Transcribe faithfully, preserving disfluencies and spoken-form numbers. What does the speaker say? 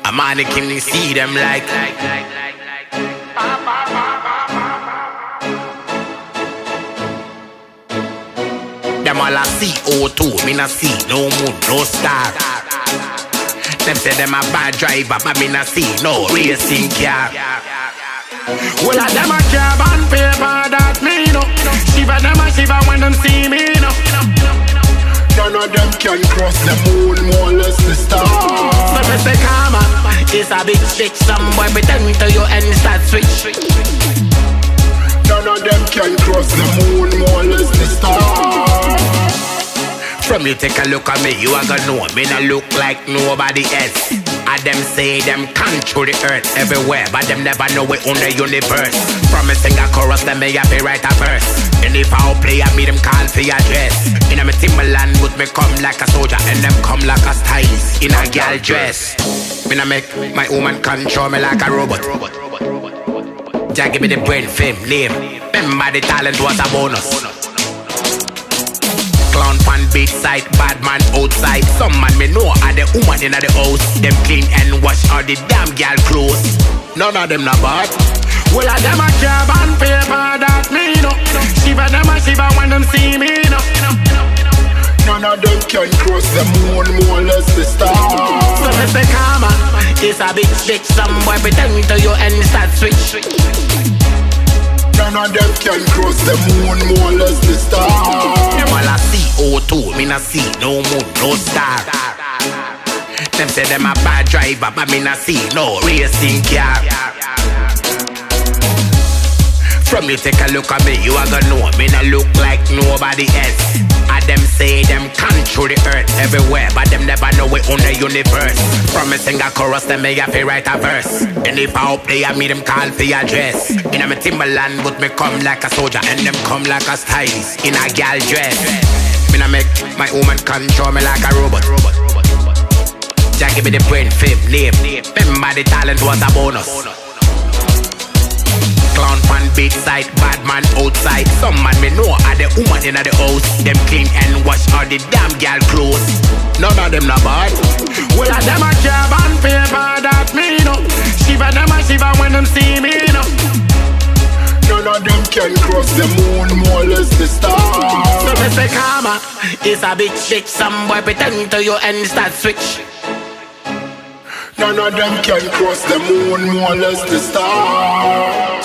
A mannequin, you see them like. Them all a C O two, me not see no moon, no star. Them say them a bad driver, but me not see no racing car. Well, a them a carbon paper that me know. Shiva them a shiva when them see me know. None of them can cross the moon, more or less the stars. So me say karma is a big shit. Some boy pretend to you and start switch. None of them can cross the moon, more or less the stars. From you take a look at me, you are gonna know me not look like nobody else. And them say them control the earth everywhere, but them never know we own the universe. From me sing a chorus, them me happy write a verse. And if I play, I me them call for your dress. In a me Timberland, but me come like a soldier, and them come like a stylist in a girl dress. Me na make my woman control me like a robot. Just give me the brain, fame, name. Remember the talent was a bonus. Clown pan beat side, bad man outside. Some man me know are the woman in the house. Them clean and wash all the damn girl clothes. None of them not bad. Well, a them a carbon paper that me know. Shiva them a shiva when them see me know. None of them can cross the moon, more or less the stars. So me say karma is a big shit. Some boy pretend to you and start switch. None of them can cross the moon, more or less the stars. Them all a C O two, me not see no moon, no star. Them say them a bad driver, but me not see no racing car. From you take a look at me, you are gonna know me not look like nobody else. And them say them control the earth everywhere, but them never know we own the universe. From me sing a chorus, them me have to write a verse. And if I up there, I me them call for your dress. In a me Timberland, but me come like a soldier, and them come like a stylist in a girl dress. Me na make my woman control me like a robot. Just give me the brain, fame, name. Remember the talent was a bonus. Clown pan beat side, bad man outside. Some man me know are the woman in the house. Them clean and wash all the damn girl clothes. None of them not bad. Well, a them a carbon paper that me know. Shiva them a shiva when them see me know. None of them can cross the moon, more or less the stars. So me say karma is a big shit. Some boy pretend to you and start switch. None of them can cross the moon, more or less the stars.